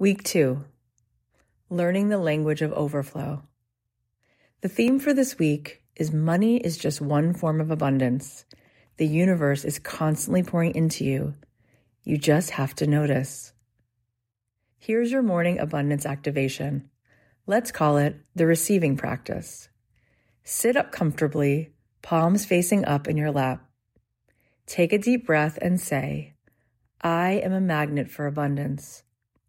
Week 2, Learning the Language of Overflow. The theme for this week is money is just one form of abundance. The universe is constantly pouring into you. You just have to notice. Here's your morning abundance activation. Let's call it the receiving practice. Sit up comfortably, palms facing up in your lap. Take a deep breath and say, I am a magnet for abundance.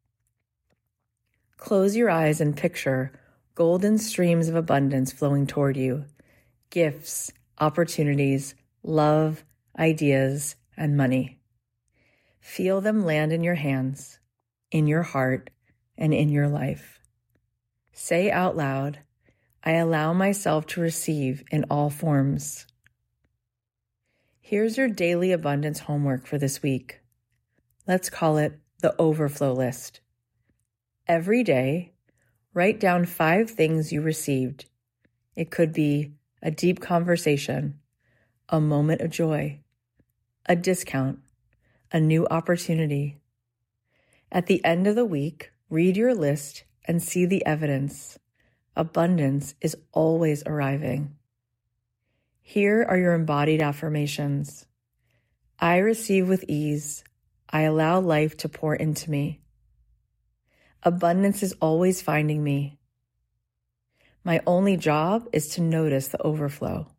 Close your eyes and picture golden streams of abundance flowing toward you. Gifts, opportunities, love, ideas, and money. Feel them land in your hands, in your heart, and in your life. Say out loud, I allow myself to receive in all forms. Here's your daily abundance homework for this week. Let's call it the overflow list. Every day, write down 5 things you received. It could be a deep conversation, a moment of joy, a discount, a new opportunity. At the end of the week, read your list and see the evidence. Abundance is always arriving. Here are your embodied affirmations. I receive with ease. I allow life to pour into me. Abundance is always finding me. My only job is to notice the overflow.